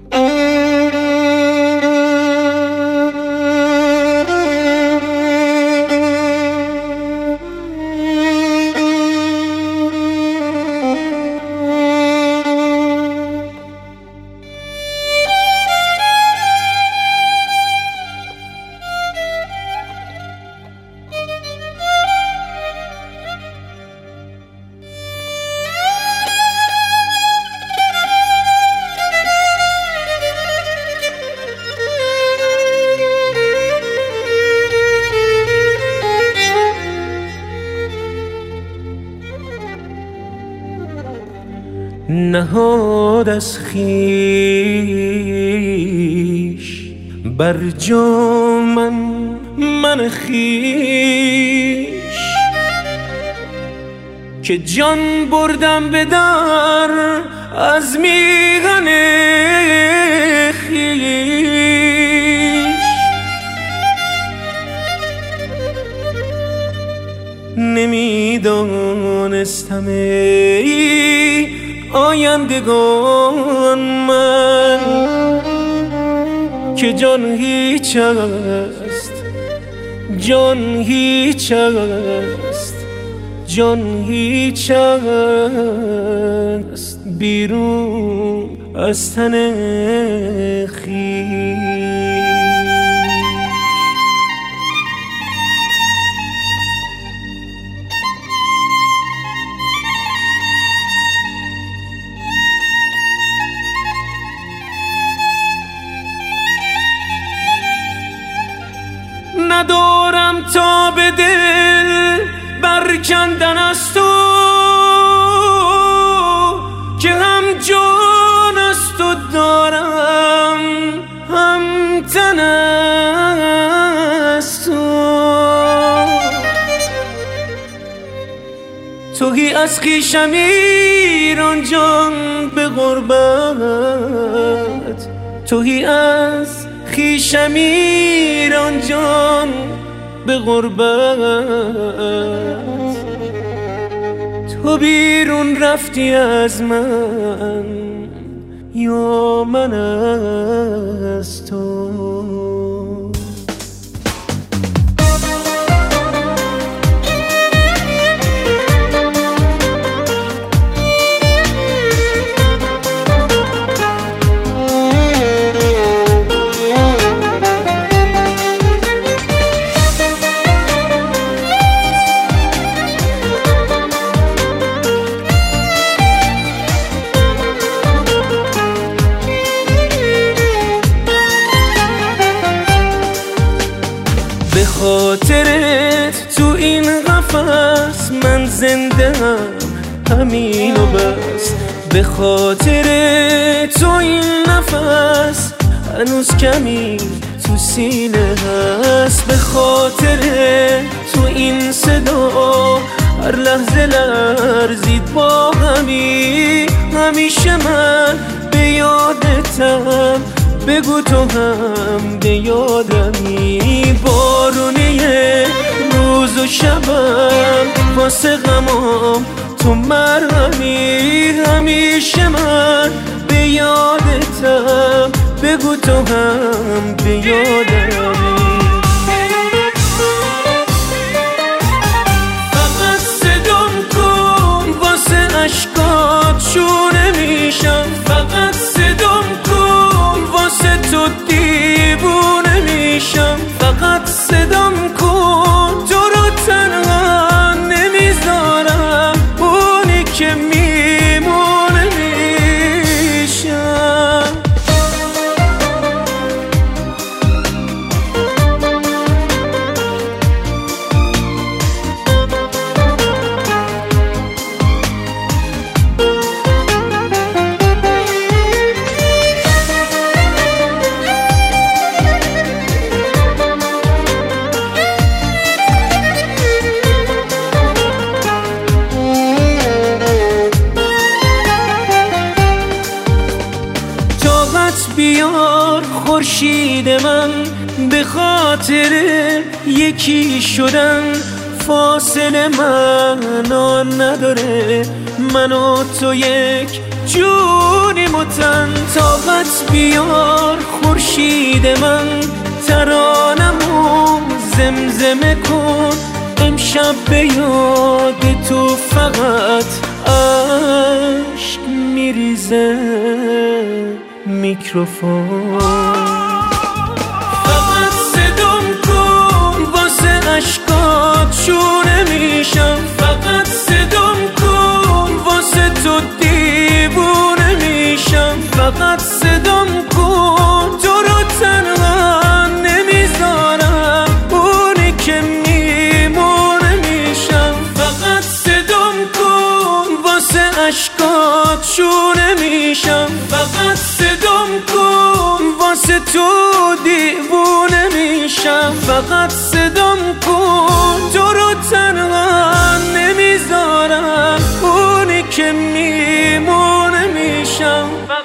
نهاد از خویش بر جا من خویش که جان بردم به در از میهن خویش. نمیدانستم آیندگان من که جان هیچ است، جان هیچ است، جان هیچ است بیرون از تن خویش. ندارم تا به دل برکندن از تو که هم جان از تو دارم هم تن از تو. توهی از خویشم ایران جان به غربت، توهی از خویشم ایران جان به غربت. تو بیرون رفتی از من یا من از تو. به خاطرت تو این قفس من زنده همین و بس. به خاطر تو این نفس هنوز کمی تو سینه هست. به خاطر تو این صدا هر لحظه لرزید با همیشه من به یادتم. بگو تو هم به یادمی. بارونی روز و شبم واسه غمام تو مرهمی. همیشه من به یادتم. بگو تو هم به یادمی. فقط صدام کن واسه عشقات شونه میشم. فقط صدام کن واسه تو دیوونه میشم. فقط صدام کن تو رو تنها نمیذارم اونی که میمونه میشم. بیار خورشید من به خاطر یکی شدن. فاصله معنا نداره من و تو یک جونیم و تن. طاقت بیار خورشید من، ترانمو زمزمه کن. امشب به یاد تو فقط عشق میریزه میکروفون. فقط صدام کن واسه عشقات شونه میشم. فقط صدام کن واسه تو دیوونه میشم. فقط صدام کن تو رو تنها نمیذارم، اونی که میمونه میشم. فقط صدام کن واسه عشقات شونه میشم. فقط صدام کن واسه تو دیوونه میشم. فقط صدام کن تو رو تنها نمیذارم، اونی که میمونه میشم.